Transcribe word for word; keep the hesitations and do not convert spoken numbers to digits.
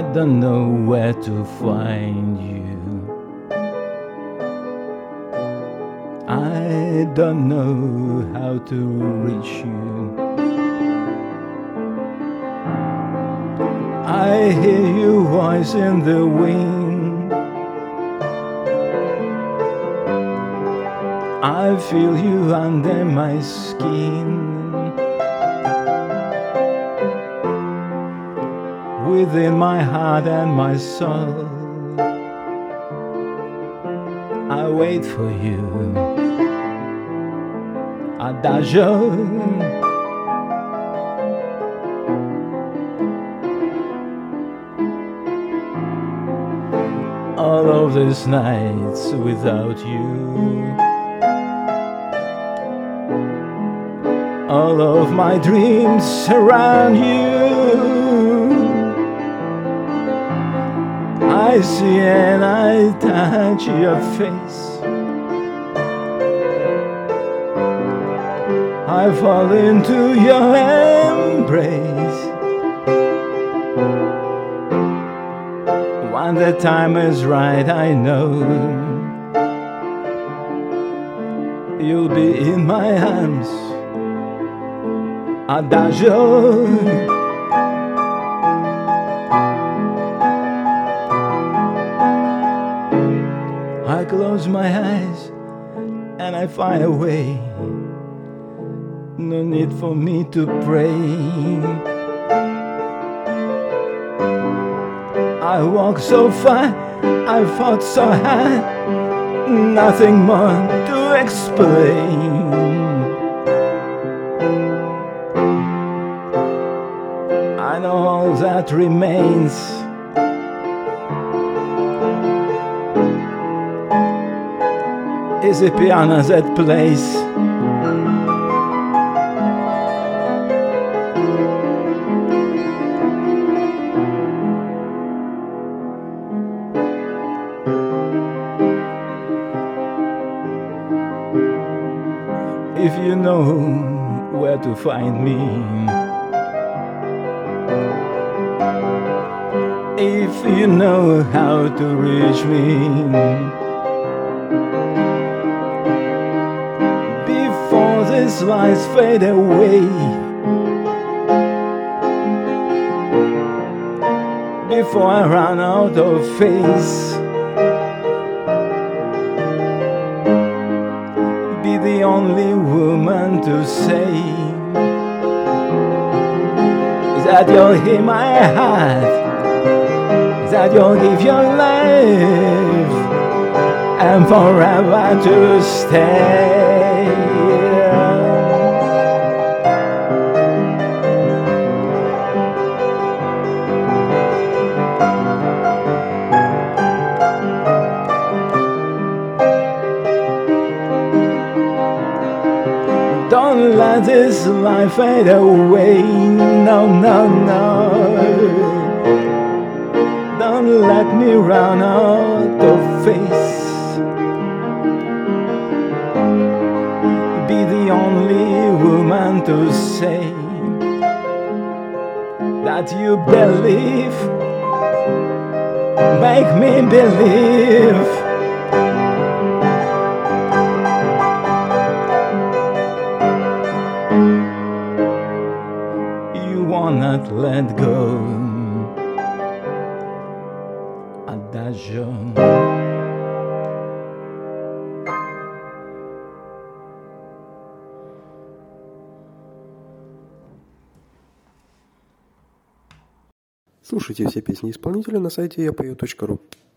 I don't know where to find you. I don't know how to reach you. I hear your voice in the wind. I feel you under my skin. Within my heart and my soul, I wait for you. Adagio. All of these nights without you, all of my dreams around you, I see and I touch your face. I fall into your embrace. When the time is right, I know you'll be in my arms. Adagio. I close my eyes and I find a way. No need for me to pray. I walk so far, I fought so hard, nothing more to explain. I know all that remains is a piano that plays. If you know where to find me, if you know how to reach me, before these lights fade away, before I run out of face, be the only woman to say that you'll hear my heart, that you'll give your life and forever to stay. Don't let this life fade away. No, no, no. Don't let me run out of face. Be the only woman to say that you believe. Make me believe. You will not let go. Adagio. Слушайте все песни исполнителя на сайте я пою точка ру.